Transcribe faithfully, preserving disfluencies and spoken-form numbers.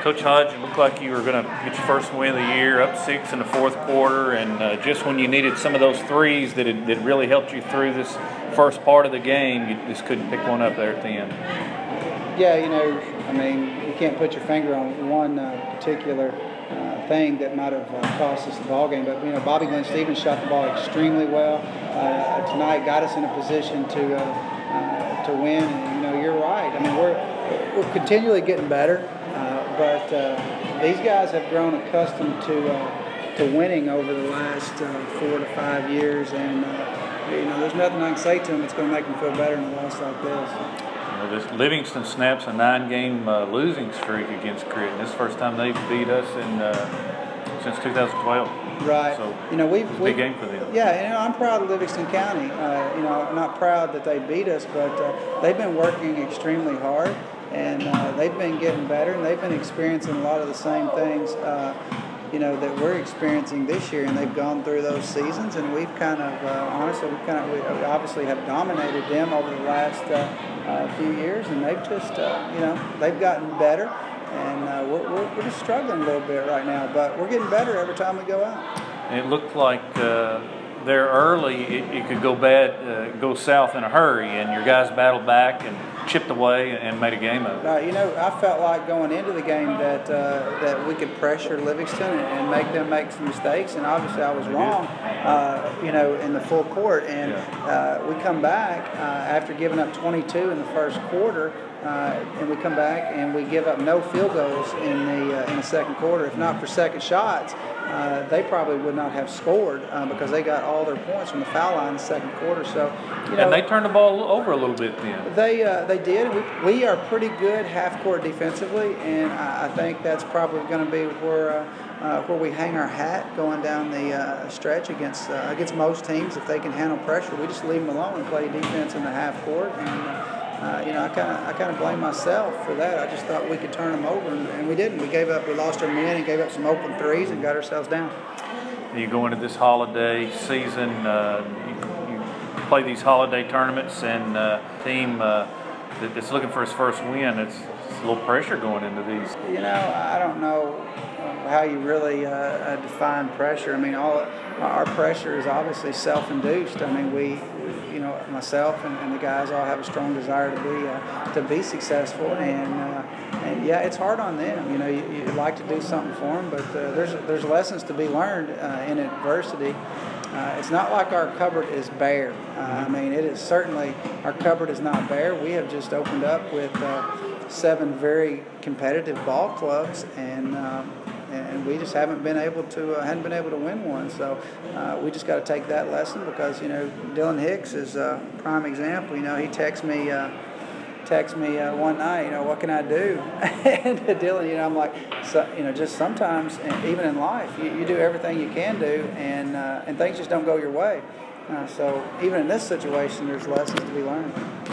Coach Hodge, it looked like you were going to get your first win of the year, up six in the fourth quarter, and uh, just when you needed some of those threes that had, that really helped you through this first part of the game, you just couldn't pick one up there at the end. Yeah, you know, I mean, you can't put your finger on one uh, particular uh, thing that might have uh, cost us the ball game, but you know, Bobby Glenn Stevens shot the ball extremely well uh, tonight, got us in a position to uh, uh, to win, and you know, you're right. I mean, we're we're continually getting better. Uh, but uh, these guys have grown accustomed to uh, to winning over the last uh, four to five years, and uh, you know, there's nothing I can say to them that's going to make them feel better in a loss like this. You know, this Livingston snaps a nine-game uh, losing streak against Creighton. This is the first time they've beat us in uh, since two thousand twelve. Right. So you know, we've, it was a we've big game for them. Yeah, and you know, I'm proud of Livingston County. Uh, you know, I'm not proud that they beat us, but uh, they've been working extremely hard. And uh, they've been getting better, and they've been experiencing a lot of the same things, uh, you know, that we're experiencing this year. And they've gone through those seasons, and we've kind of, uh, honestly, we kind of, we obviously have dominated them over the last uh, uh, few years, and they've just, uh, you know, they've gotten better, and uh, we're, we're we're just struggling a little bit right now, but we're getting better every time we go out. And it looked like uh, there early it, it could go bad, uh, go south in a hurry, and your guys battled back and chipped away and made a game of it. Uh, you know, I felt like going into the game that uh, that we could pressure Livingston and, and make them make some mistakes, and obviously I was wrong, uh, you know, in the full court. And uh, we come back uh, after giving up twenty-two in the first quarter, uh, and we come back and we give up no field goals in the uh, in the second quarter. If not for second shots, uh, they probably would not have scored uh, because they got all their points from the foul line in the second quarter. So, you know, and they turned the ball over a little bit then. They uh, they did. We, we are pretty good half court defensively, and I, I think that's probably going to be where uh, uh, where we hang our hat going down the uh, stretch against uh, against most teams. If they can handle pressure, we just leave them alone and play defense in the half court. And uh, you know, I kind of I kind of blame myself for that. I just thought we could turn them over, and, and we didn't. We gave up. We lost our men and gave up some open threes and got ourselves down. You go into this holiday season. Uh, you, you play these holiday tournaments, and uh, team. Uh, that's looking for his first win, it's, it's a little pressure going into these. You know, I don't know how you really uh, define pressure. I mean, all our pressure is obviously self-induced. I mean, we, you know, myself and, and the guys all have a strong desire to be uh, to be successful, and uh, and yeah, it's hard on them. You know, you, you'd like to do something for them, but uh, there's there's lessons to be learned uh, in adversity. Uh, it's not like our cupboard is bare. Uh, I mean, it is certainly, our cupboard is not bare. We have just opened up with uh, seven very competitive ball clubs, and um, and we just haven't been able to uh, hadn't been able to win one. So uh, we just got to take that lesson, because you know, Dylan Hicks is a prime example. You know, he texts me. Uh, text me uh, one night, you know, what can I do? And Dylan, you know, I'm like, so, you know, just sometimes, even in life, you, you do everything you can do, and uh, and things just don't go your way. Uh, so even in this situation, there's lessons to be learned.